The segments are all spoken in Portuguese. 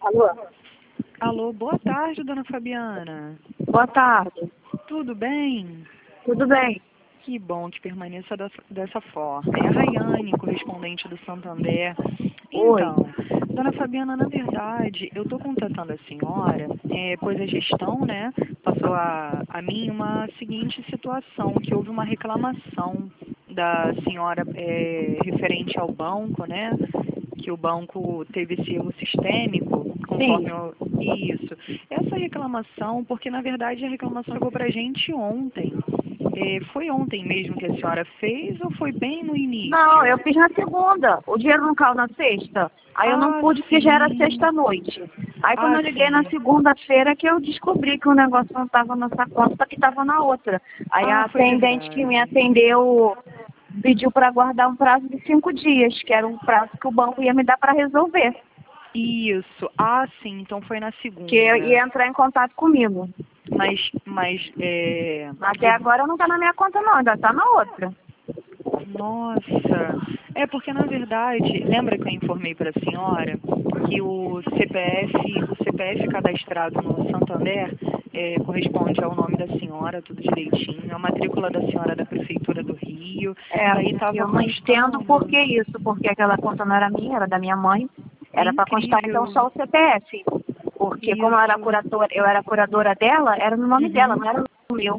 Alô? Alô, boa tarde, dona Fabiana. Boa tarde. Tudo bem? Tudo bem? Que bom que permaneça dessa forma. É a Rayane, correspondente do Santander. Oi. Então, dona Fabiana, na verdade, eu estou contatando a senhora, pois a gestão, né, passou a mim uma seguinte situação, que houve uma reclamação da senhora referente ao banco, né, que o banco teve esse erro sistêmico, conforme isso. Essa reclamação, porque na verdade a reclamação chegou para a gente ontem. Foi ontem mesmo que a senhora fez ou foi bem no início? Não, eu fiz na segunda. O dinheiro não caiu na sexta. Aí eu não pude porque já era sexta-noite. Aí quando eu liguei na segunda-feira que eu descobri que o negócio não estava nessa conta, que estava na outra. Aí a atendente que me atendeu pediu para aguardar um prazo de 5 dias, que era um prazo que o banco ia me dar para resolver. Isso. Sim, então foi na segunda. Que ia entrar em contato comigo. Mas até agora não está na minha conta não, ainda está na outra. Nossa, porque na verdade, lembra que eu informei para a senhora que o CPF cadastrado no Santander corresponde ao nome da senhora, tudo direitinho, a matrícula da senhora da Prefeitura do Rio. Eu não entendo por que isso, porque aquela conta não era minha, era da minha mãe, era para constar então só o CPF. Porque como eu era curadora dela, era no nome dela, não era no meu.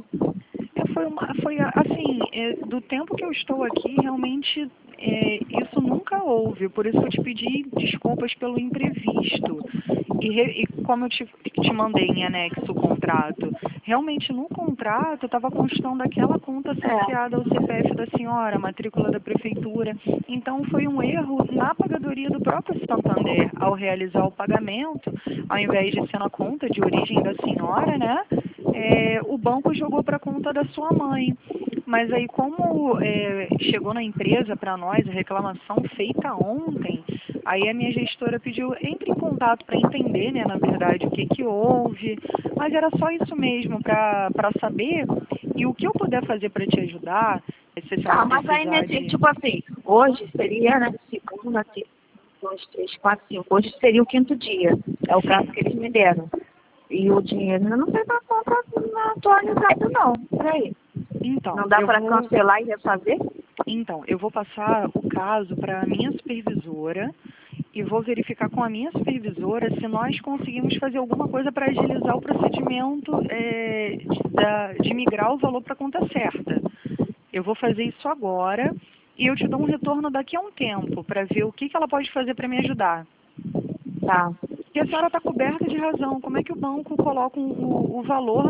Foi assim, do tempo que eu estou aqui, realmente isso nunca houve, por isso eu te pedi desculpas pelo imprevisto. E como eu te mandei em anexo o contrato, realmente no contrato estava constando aquela conta associada ao CPF da senhora, a matrícula da prefeitura. Então foi um erro na pagadoria do próprio Santander ao realizar o pagamento, ao invés de ser na conta de origem da senhora, né? O banco jogou para a conta da sua mãe. Mas aí como chegou na empresa para nós a reclamação feita ontem, aí a minha gestora pediu, entre em contato para entender, né, na verdade, o que houve, mas era só isso mesmo, para saber, e o que eu puder fazer para te ajudar, mas aí, tipo assim, hoje seria, né, segunda, 2, 3, 4, 5, hoje seria o 5º dia, é o prazo que eles me deram. E o dinheiro ainda não fez a conta atualizada não, peraí. Então, não dá para cancelar e refazer? Então, eu vou passar o caso para a minha supervisora e vou verificar com a minha supervisora se nós conseguimos fazer alguma coisa para agilizar o procedimento de migrar o valor para a conta certa. Eu vou fazer isso agora e eu te dou um retorno daqui a um tempo para ver o que ela pode fazer para me ajudar. Tá. Porque a senhora está coberta de razão. Como é que o banco coloca o valor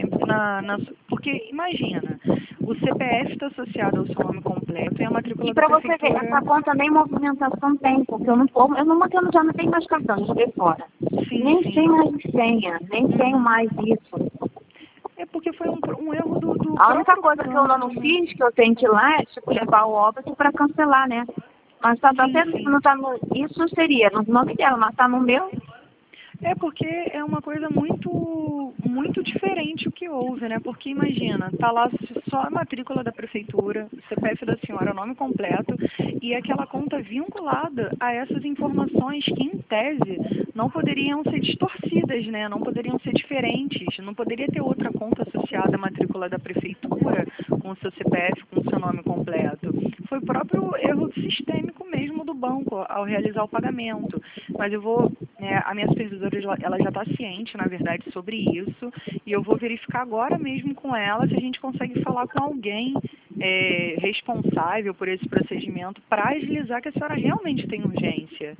porque imagina, o CPF está associado ao seu nome completo e a matrícula da prefeitura... E para você ver, essa conta nem movimentação tem, porque eu não já não tenho mais cartão, já joguei fora. Nem sei mais senha, nem tenho mais isso. Porque foi um erro do A única coisa que eu não fiz, que eu tenho que ir lá, é tipo levar o óbito para cancelar, né? Mas não tá no... Isso seria no nome dela, mas tá no meu. Porque é uma coisa muito diferente o que houve, né? Porque imagina, tá lá só a matrícula da prefeitura, o CPF da senhora, o nome completo, e aquela conta vinculada a essas informações que, em tese, não poderiam ser distorcidas, né? Não poderiam ser diferentes, não poderia ter outra conta associada à matrícula da prefeitura com o seu CPF, com o seu nome completo. Foi o próprio erro sistêmico mesmo do banco ao realizar o pagamento. Mas eu vou... a minha supervisora ela já está ciente, na verdade, sobre isso, e eu vou verificar agora mesmo com ela se a gente consegue falar com alguém responsável por esse procedimento para agilizar que a senhora realmente tem urgência.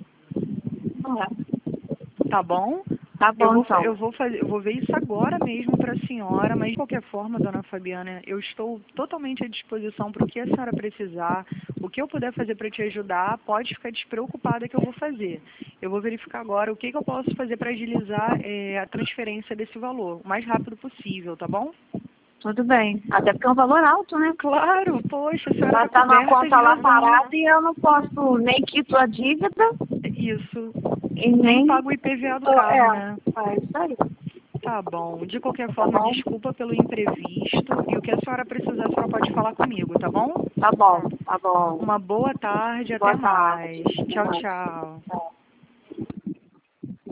Tá bom? Tá bom, então. Eu vou ver isso agora mesmo para a senhora, mas de qualquer forma, dona Fabiana, eu estou totalmente à disposição para o que a senhora precisar, o que eu puder fazer para te ajudar, pode ficar despreocupada que eu vou fazer. Eu vou verificar agora o que eu posso fazer para agilizar a transferência desse valor, o mais rápido possível, tá bom? Tudo bem. Até porque é um valor alto, né? Claro, poxa, a senhora está na conta lá parada e eu não posso nem quito a dívida. Isso. E nem pago o IPVA do carro, né? É isso aí. Tá bom. De qualquer forma, desculpa pelo imprevisto. E o que a senhora precisar, a senhora pode falar comigo, tá bom? Tá bom, tá bom. Uma boa tarde, Boa até tarde. mais. Tchau, tchau.